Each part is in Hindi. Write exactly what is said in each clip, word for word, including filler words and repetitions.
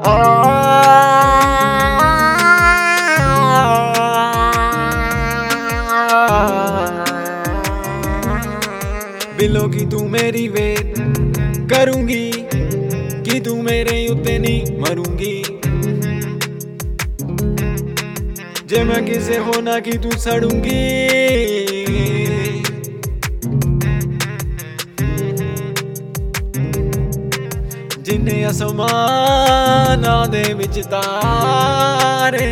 बिलो की तू मेरी वेट करूंगी कि तू मेरे उत्ते नहीं मरूंगी। जे मैं किसे होना कि तू सड़ूंगी। जिन्ने आसमाना दे विच तारे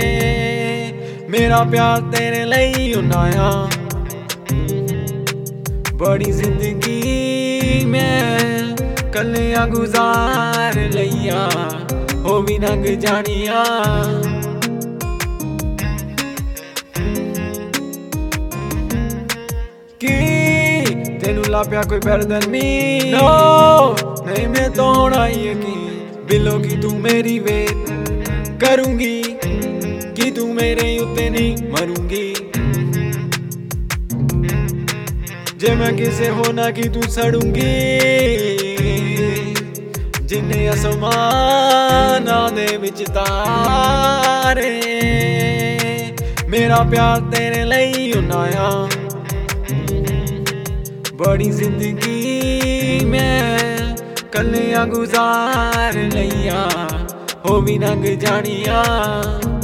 मेरा प्यार तेरे लई उन्नाया। बड़ी जिंदगी मैं कलियां गुजार लिया हो भी लंघ जानिया। कि तेनू लाप्या कोई better than me? No, नहीं मैं तो होना यकीन। बिलो की तू मेरी वेट करूंगी कि तू मेरे उत्ते नहीं मरूंगी। जे मैं किसे होना कि तू सड़ूंगी। जिन्ने आसमाना दे विच तारे मेरा प्यार तेरे लई उन्नाया। बड़ी जिंदगी मैं कलियां गुजार लिया हो भी लंघ जानिया।